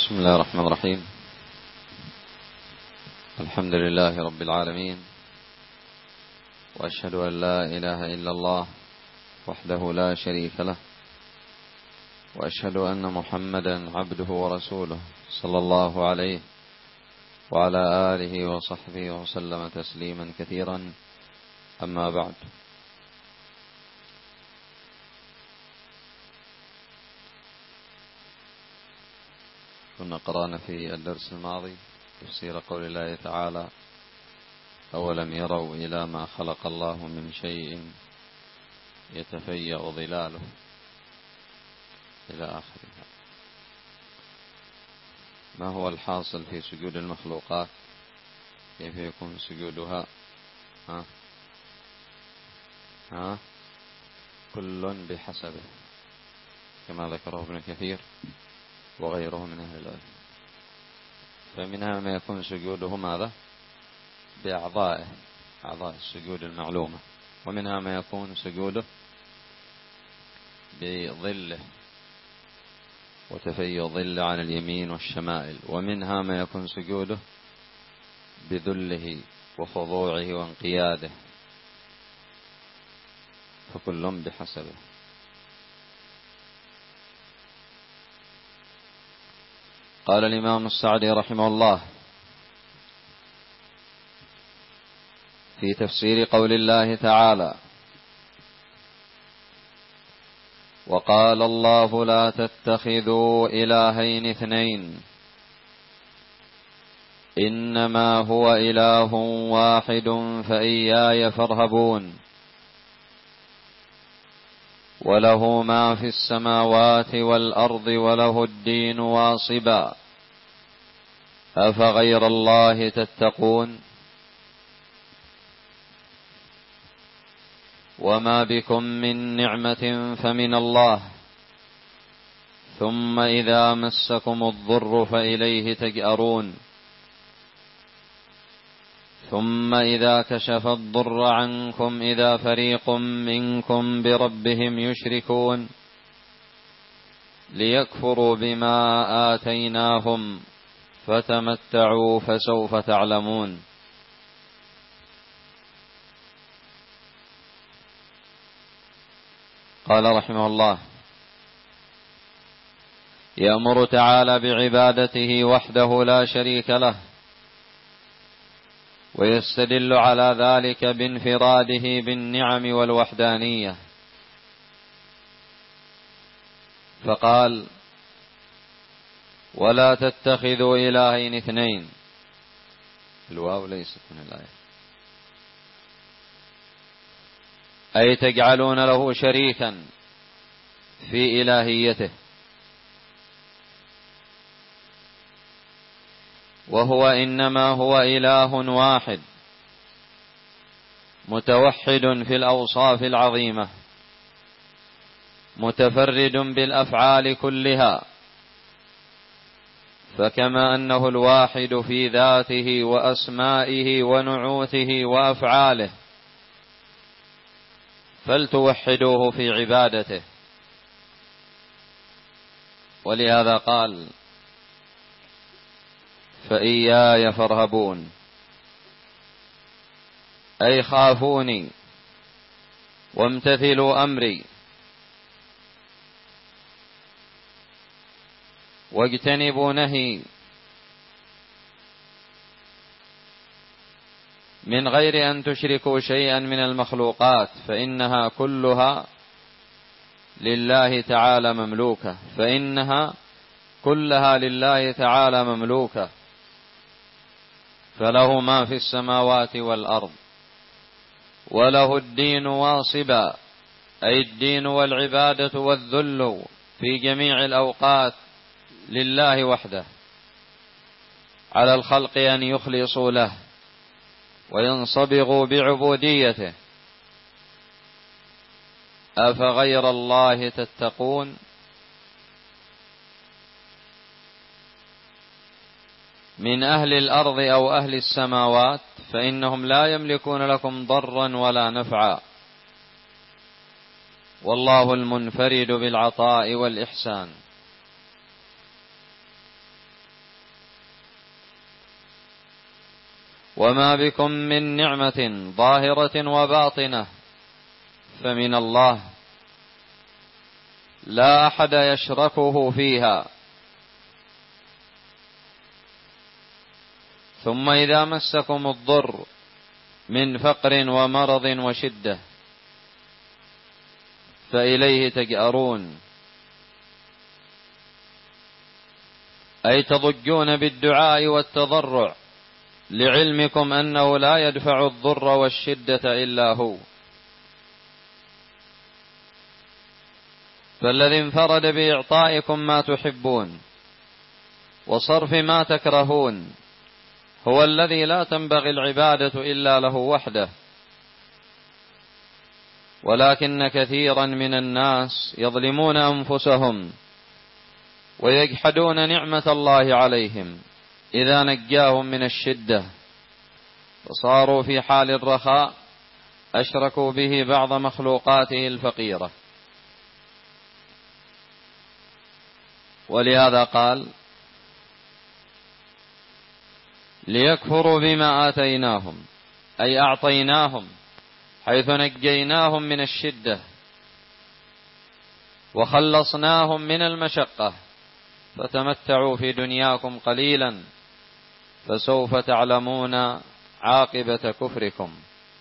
بسم الله الرحمن الرحيم. الحمد لله رب العالمين، وأشهد أن لا إله إلا الله وحده لا شريك له، وأشهد أن محمدا عبده ورسوله صلى الله عليه وعلى آله وصحبه وسلم تسليما كثيرا. أما بعد، كنا قرأنا في الدرس الماضي تفسير قول الله تعالى: أولم يروا إلى ما خلق الله من شيء يتفيأ ظلاله إلى آخرها. ما هو الحاصل في سجود المخلوقات؟ كيف يكون سجودها؟ كل بحسبه، كما ذكره ابن كثير وغيره من أهل العلم. فمنها ما يكون سجوده ماذا؟ بأعضائه، أعضاء السجود المعلومة، ومنها ما يكون سجوده بظله وتفيأ ظل عن اليمين والشمائل، ومنها ما يكون سجوده بذله وخضوعه وانقياده، فكل بحسبه. قال الإمام السعدي رحمه الله في تفسير قول الله تعالى: وقال الله لا تتخذوا إلهين اثنين إنما هو إله واحد فإياي فارهبون وله ما في السماوات والأرض وله الدين واصبا أفغير الله تتقون وما بكم من نعمة فمن الله ثم إذا مسكم الضر فإليه تجأرون ثم إذا كشف الضر عنكم إذا فريق منكم بربهم يشركون ليكفروا بما آتيناهم فتمتعوا فسوف تعلمون. قال رحمه الله: يأمر تعالى بعبادته وحده لا شريك له، ويستدل على ذلك بانفراده بالنعم والوحدانية، فقال: ولا تتخذوا إلهين اثنين. الواو ليست من الآية، أي تجعلون له شريكا في إلهيته، وهو إنما هو إله واحد متوحد في الأوصاف العظيمة متفرد بالأفعال كلها، فكما أنه الواحد في ذاته وأسمائه ونعوته وأفعاله فلتوحدوه في عبادته. ولهذا قال: فإياي فارهبون، أي خافوني وامتثلوا أمري واجتنبوا نهي، من غير أن تشركوا شيئا من المخلوقات، فإنها كلها لله تعالى مملوكة، فإنها كلها لله تعالى مملوكة، فله ما في السماوات والأرض، وله الدين واصبا، أي الدين والعبادة والذل في جميع الأوقات لله وحده، على الخلق أن يخلصوا له وينصبغوا بعبوديته. أفغير الله تتقون من أهل الأرض أو أهل السماوات فإنهم لا يملكون لكم ضرا ولا نفعا، والله المنفرد بالعطاء والإحسان. وما بكم من نعمة ظاهرة وباطنة فمن الله لا أحد يشركه فيها. ثم إذا مسكم الضر من فقر ومرض وشدة فإليه تجأرون، أي تضجون بالدعاء والتضرع لعلمكم أنه لا يدفع الضر والشدة إلا هو. فالذي انفرد بإعطائكم ما تحبون وصرف ما تكرهون هو الذي لا تنبغي العبادة إلا له وحده، ولكن كثيرا من الناس يظلمون أنفسهم ويجحدون نعمة الله عليهم إذا نجاهم من الشدة، فصاروا في حال الرخاء أشركوا به بعض مخلوقاته الفقيرة. ولهذا قال: ليكفروا بما آتيناهم، أي أعطيناهم حيث نجيناهم من الشدة وخلصناهم من المشقة، فتمتعوا في دنياكم قليلا فسوف تعلمون عاقبة كفركم.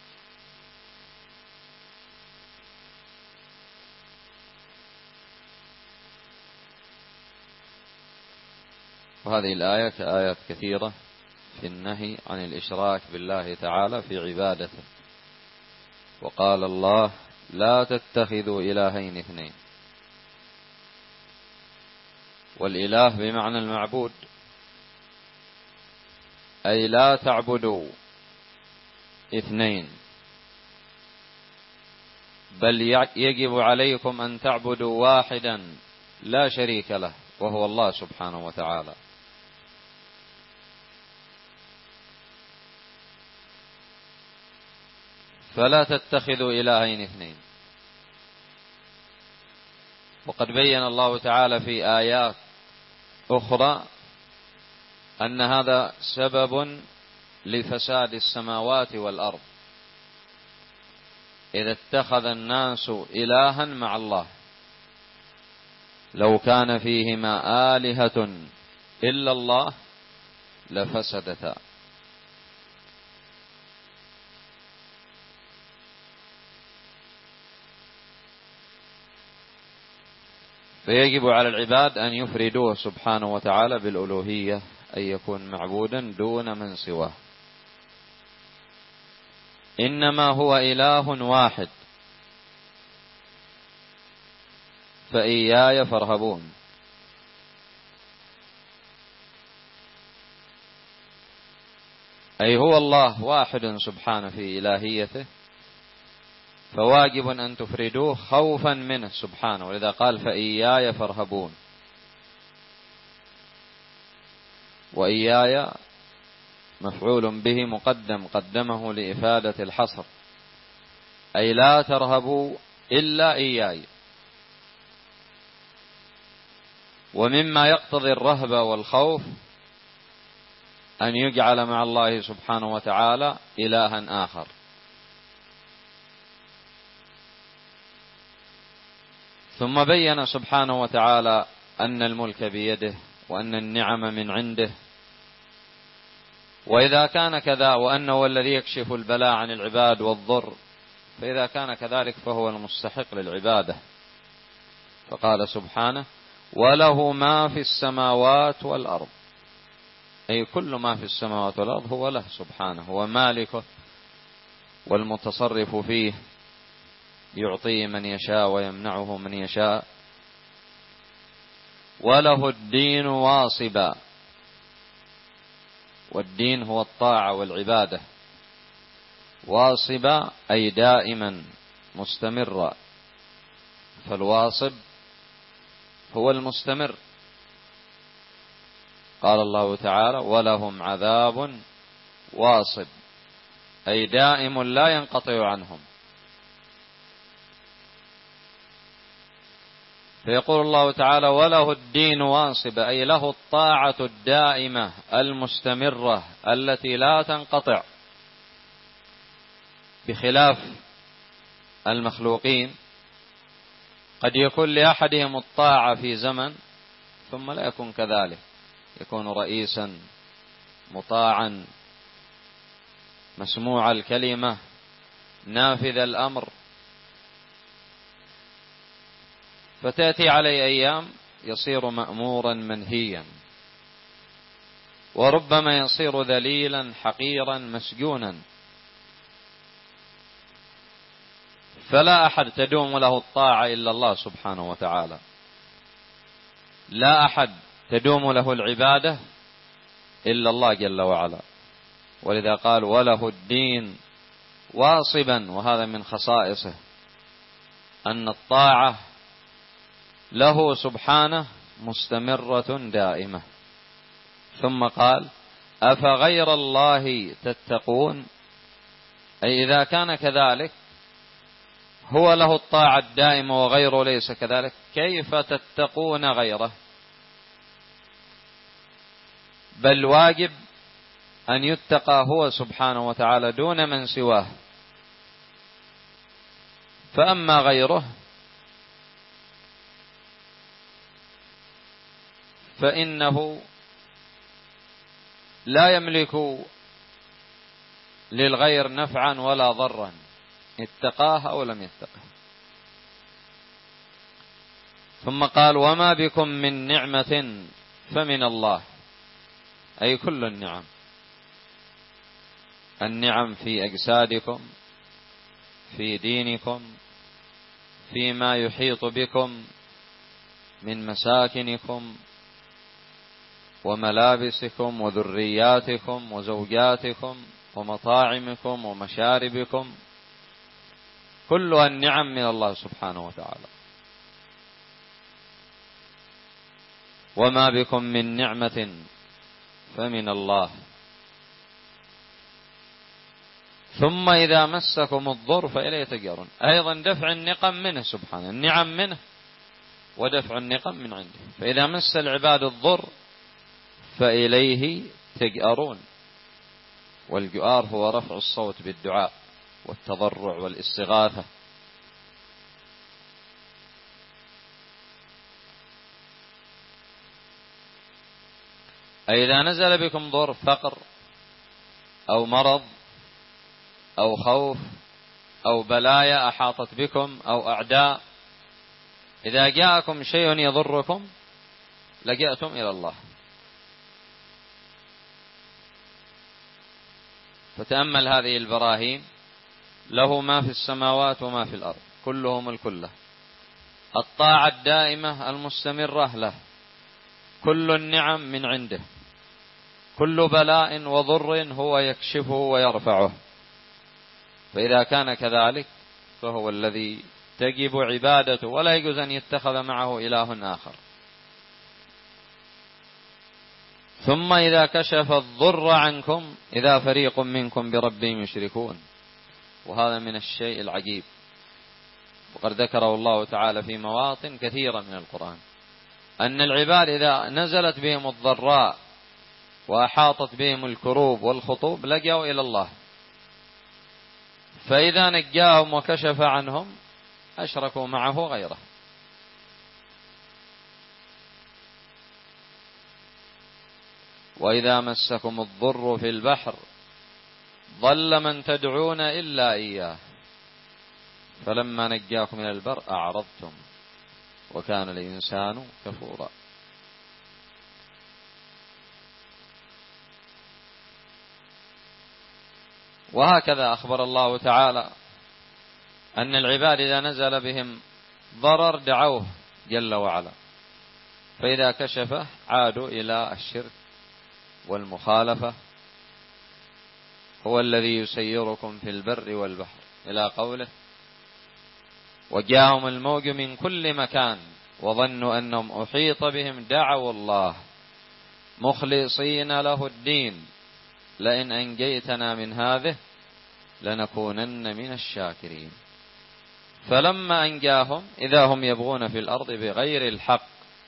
وهذه الآية كآيات كثيرة في النهي عن الإشراك بالله تعالى في عبادته. وقال الله: لا تتخذوا إلهين اثنين. والإله بمعنى المعبود، أي لا تعبدوا اثنين، بل يجب عليكم أن تعبدوا واحدا لا شريك له وهو الله سبحانه وتعالى. فلا تتخذوا إلهين اثنين. وقد بين الله تعالى في آيات أخرى أن هذا سبب لفساد السماوات والأرض، إذا اتخذ الناس إلها مع الله، لو كان فيهما آلهة إلا الله لفسدتا. فيجب على العباد أن يفردوه سبحانه وتعالى بالألوهية، أن يكون معبودا دون من سواه. إنما هو إله واحد فإياي فارهبون. أي هو الله واحد سبحانه في إلهيته، فواجب أن تفردوه خوفا منه سبحانه، ولذا قال: فإياي فارهبون. وإياي مفعول به مقدم، قدمه لإفادة الحصر، أي لا ترهبوا إلا إياي. ومما يقتضي الرهبة والخوف أن يجعل مع الله سبحانه وتعالى إلها آخر. ثم بين سبحانه وتعالى أن الملك بيده وأن النعم من عنده، وإذا كان كذا وأنه الذي يكشف البلاء عن العباد والضر، فإذا كان كذلك فهو المستحق للعبادة. فقال سبحانه: وله ما في السماوات والأرض، أي كل ما في السماوات والأرض هو له سبحانه، هو مالكه والمتصرف فيه، يعطيه من يشاء ويمنعه من يشاء. وله الدين واصبا، والدين هو الطاعة والعبادة، واصبا أي دائما مستمرا، فالواصب هو المستمر. قال الله تعالى: ولهم عذاب واصب، أي دائم لا ينقطع عنهم. فيقول الله تعالى: وله الدين واصب، أي له الطاعة الدائمة المستمرة التي لا تنقطع، بخلاف المخلوقين قد يكون لأحدهم الطاعة في زمن ثم لا يكون كذلك، يكون رئيسا مطاعا مسموع الكلمة نافذ الأمر، فتأتي عليه أيام يصير مأمورا منهيا، وربما يصير ذليلا حقيرا مسجونا. فلا أحد تدوم له الطاعة إلا الله سبحانه وتعالى، لا أحد تدوم له العبادة إلا الله جل وعلا. ولذا قال: وله الدين واصبا، وهذا من خصائصه أن الطاعة له سبحانه مستمرة دائمة. ثم قال: أفغير الله تتقون، أي إذا كان كذلك هو له الطاعة الدائمة وغيره ليس كذلك، كيف تتقون غيره؟ بل واجب أن يتقى هو سبحانه وتعالى دون من سواه. فأما غيره فإنه لا يملك للغير نفعا ولا ضرا، اتقاه أو لم يتقه. ثم قال: وما بكم من نعمة فمن الله، أي كل النعم، النعم في أجسادكم، في دينكم، فيما يحيط بكم من مساكنكم وملابسكم وذرياتكم وزوجاتكم ومطاعمكم ومشاربكم، كلها النعم من الله سبحانه وتعالى. وما بكم من نعمة فمن الله. ثم إذا مسكم الضر فإليه تجأرون، أيضا دفع النقم منه سبحانه، النعم منه ودفع النقم من عنده. فإذا مس العباد الضر فإليه تجأرون، والجؤار هو رفع الصوت بالدعاء والتضرع والاستغاثة. أي إذا نزل بكم ضر، فقر أو مرض أو خوف أو بلايا أحاطت بكم أو أعداء، إذا جاءكم شيء يضركم لجأتم إلى الله. فتأمل هذه البراهين، له ما في السماوات وما في الأرض، كله ملك له، الطاعة الدائمة المستمرة له، كل النعم من عنده، كل بلاء وضر هو يكشفه ويرفعه. فإذا كان كذلك فهو الذي تجب عبادته، ولا يجوز أن يتخذ معه إله آخر. ثم إذا كشف الضر عنكم إذا فريق منكم بربهم يشركون. وهذا من الشيء العجيب، وقد ذكره الله تعالى في مواطن كثيرة من القرآن، أن العباد إذا نزلت بهم الضراء وأحاطت بهم الكروب والخطوب لجأوا إلى الله، فإذا نجاهم وكشف عنهم أشركوا معه غيره. وإذا مسكم الضر في البحر ضل من تدعون إلا إياه فلما نجاكم إلى البر أعرضتم وكان الإنسان كفورا. وهكذا أخبر الله تعالى أن العباد إذا نزل بهم ضرر دعوه جل وعلا، فإذا كشفه عادوا إلى الشرك والمخالفة. هو الذي يسيركم في البر والبحر إلى قوله: وجاءهم الموج من كل مكان وظنوا أنهم أحيط بهم دعوا الله مخلصين له الدين لئن أنجيتنا من هذه لنكونن من الشاكرين. فلما أنجاهم إذا هم يبغون في الأرض بغير الحق.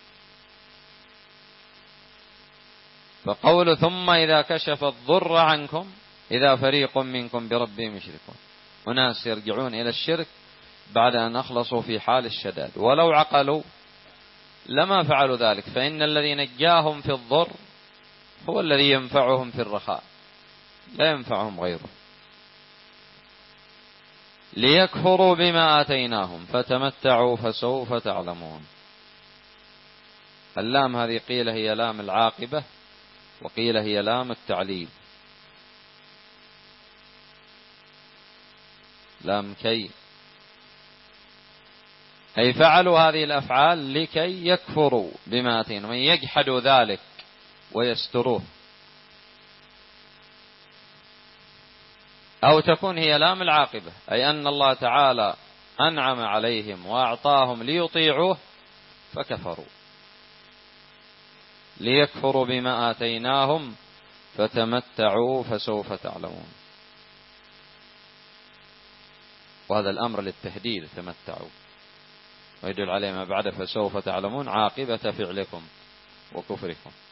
فقول ثم إذا كشف الضر عنكم إذا فريق منكم بربهم يشركون، أناس يرجعون إلى الشرك بعد أن أخلصوا في حال الشداد، ولو عقلوا لما فعلوا ذلك، فإن الذي نجاهم في الضر هو الذي ينفعهم في الرخاء، لا ينفعهم غيره. ليكفروا بما آتيناهم فتمتعوا فسوف تعلمون. اللام هذه قيل هي لام العاقبة، وقيل هي لام التعليل، لام كي، أي فعلوا هذه الأفعال لكي يكفروا بما آتيناهم، يجحدوا ذلك ويستروه. أو تكون هي لام العاقبة، أي أن الله تعالى أنعم عليهم وأعطاهم ليطيعوه فكفروا. ليكفروا بما آتيناهم فتمتعوا فسوف تعلمون. وهذا الأمر للتهديد، تمتعوا، ويدل عليه ما بعد فسوف تعلمون عاقبة فعلكم وكفركم.